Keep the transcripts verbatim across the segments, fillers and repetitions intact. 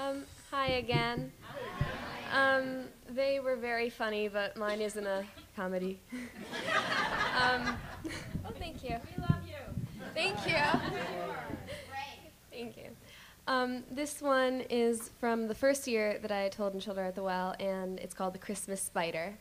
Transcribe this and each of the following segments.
Um, hi again. Um, they were very funny, but mine isn't a comedy. um, oh, thank you. We love you. Thank you. Thank you. Um, this one is from the first year that I told in Children at the Well, and it's called The Christmas Spider.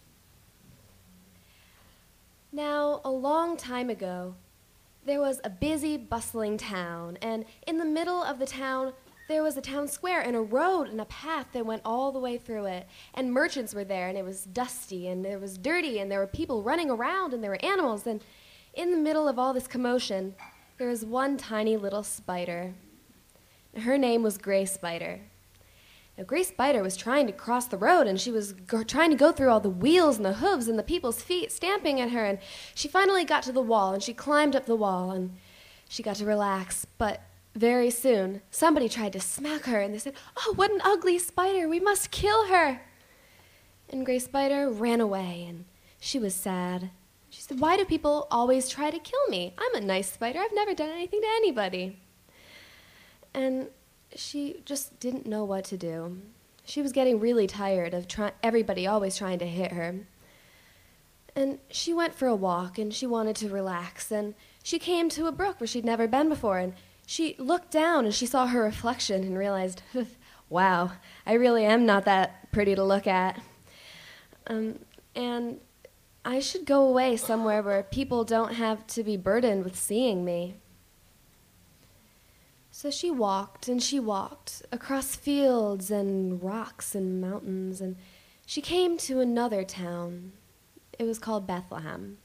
Now, a long time ago, there was a busy, bustling town, and in the middle of the town, there was a town square and a road and a path that went all the way through it. And merchants were there, and it was dusty, and it was dirty, and there were people running around, and there were animals. And in the middle of all this commotion, there was one tiny little spider. Her name was Gray Spider. Now, Gray Spider was trying to cross the road, and she was go- trying to go through all the wheels and the hooves and the people's feet stamping at her. And she finally got to the wall, and she climbed up the wall, and she got to relax. But very soon, somebody tried to smack her, and they said, "Oh, what an ugly spider! We must kill her!" And Gray Spider ran away, and she was sad. She said, "Why do people always try to kill me? I'm a nice spider. I've never done anything to anybody." And she just didn't know what to do. She was getting really tired of try- everybody always trying to hit her. And she went for a walk, and she wanted to relax. And she came to a brook where she'd never been before, and she looked down, and she saw her reflection and realized, wow, I really am not that pretty to look at. Um, and I should go away somewhere where people don't have to be burdened with seeing me. So she walked and she walked across fields and rocks and mountains, and she came to another town. It was called Bethlehem.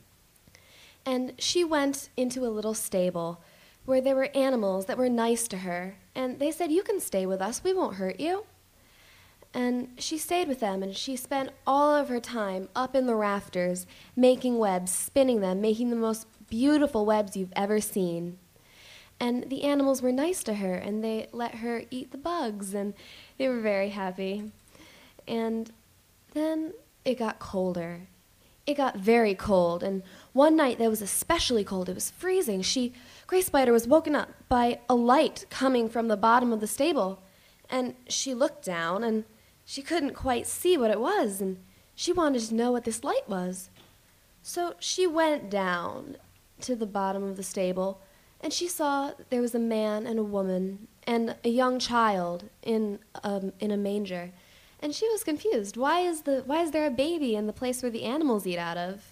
And she went into a little stable where there were animals that were nice to her, and they said, "You can stay with us, we won't hurt you." And she stayed with them, and she spent all of her time up in the rafters, making webs, spinning them, making the most beautiful webs you've ever seen. And the animals were nice to her, and they let her eat the bugs, and they were very happy. And then it got colder. It got very cold, and one night that was especially cold. It was freezing. She, Gray Spider, was woken up by a light coming from the bottom of the stable, and she looked down, and she couldn't quite see what it was, and she wanted to know what this light was. So she went down to the bottom of the stable, and she saw there was a man and a woman and a young child in um, in a manger. And she was confused. Why is the why is there a baby in the place where the animals eat out of?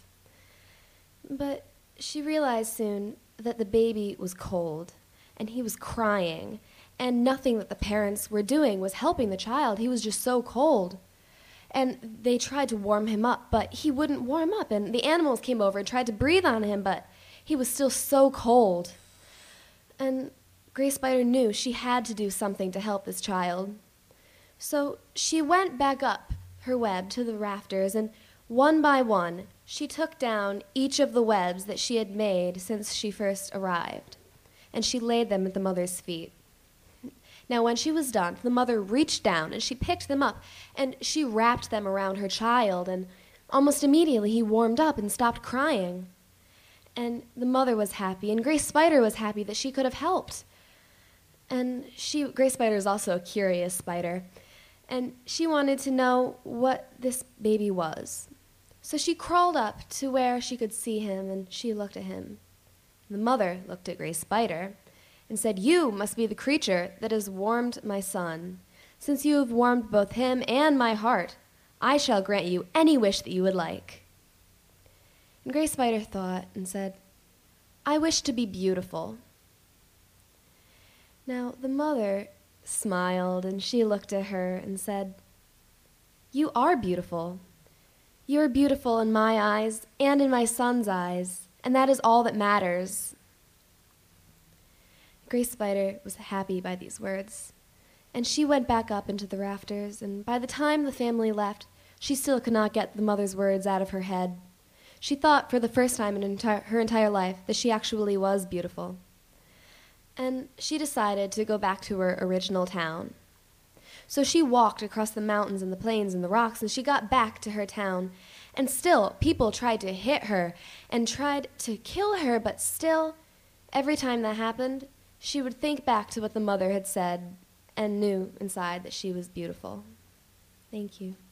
But she realized soon that the baby was cold, and he was crying, and nothing that the parents were doing was helping the child. He was just so cold. And they tried to warm him up, but he wouldn't warm up, and the animals came over and tried to breathe on him, but he was still so cold. And Gray Spider knew she had to do something to help this child. So she went back up her web to the rafters, and one by one, she took down each of the webs that she had made since she first arrived, and she laid them at the mother's feet. Now, when she was done, the mother reached down, and she picked them up, and she wrapped them around her child, and almost immediately he warmed up and stopped crying. And the mother was happy, and Gray Spider was happy that she could have helped. And she, Gray Spider is also a curious spider, and she wanted to know what this baby was. So she crawled up to where she could see him, and she looked at him. The mother looked at Gray Spider and said, "You must be the creature that has warmed my son. Since you have warmed both him and my heart, I shall grant you any wish that you would like." And Gray Spider thought and said, "I wish to be beautiful." Now the mother smiled, and she looked at her and said, "You are beautiful. You are beautiful in my eyes and in my son's eyes, and that is all that matters." Gray Spider was happy by these words, and she went back up into the rafters, and by the time the family left, she still could not get the mother's words out of her head. She thought for the first time in enti- her entire life that she actually was beautiful. And she decided to go back to her original town. So she walked across the mountains and the plains and the rocks, and she got back to her town. And still, people tried to hit her and tried to kill her, but still, every time that happened, she would think back to what the mother had said, and knew inside that she was beautiful. Thank you.